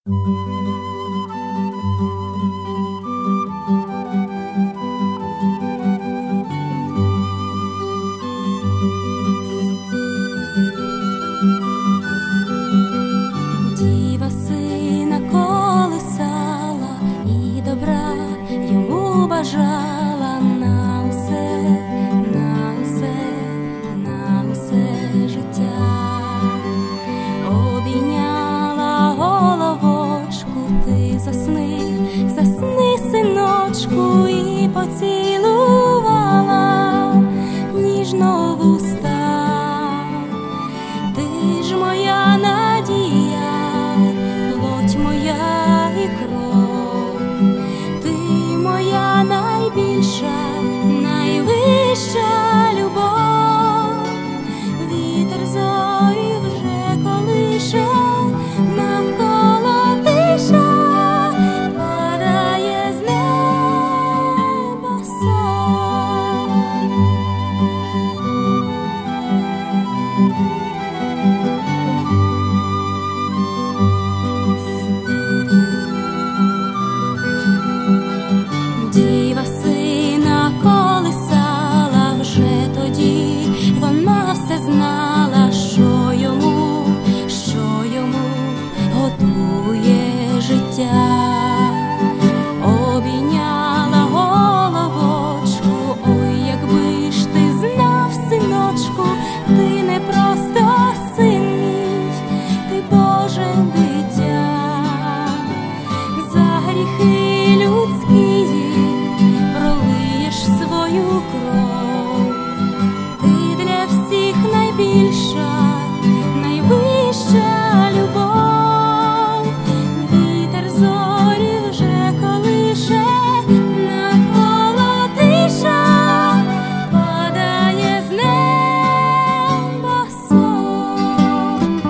Діва сина колисала і добра йому бажала на все, на все, на все життя. Обійняла головочку, ти засни, засни, синочку, і поцілувала ніжно в уста. Ти ж моя надія, плоть моя і кров, ти моя найбільша, найвища любов. Вітер зорі вже колише, навколо тиша, падає з неба сон. Діва сина колисала вже тоді, вона все знала, що йому готує життя. Обійняла головочку, ой, якби ж ти знав, синочку, ти не просто син мій, ти Боже дитя. За гріхи людські пролиєш свою кров, ти для всіх найбільша, найвища любов. Вітер зорі вже колише, навколо тиша, падає з неба сон.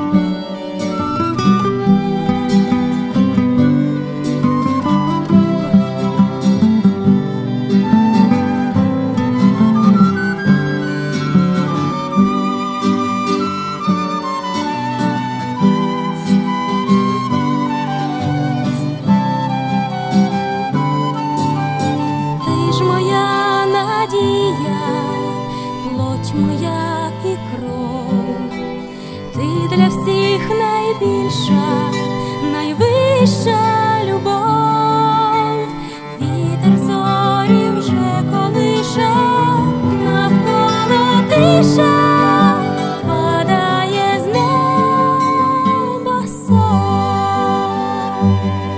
Ти ж моя надія, плоть моя і кров, ти для всіх найбільша, найвища любов. Вітер зорі вже колише, навколо тиша, падає з неба сон.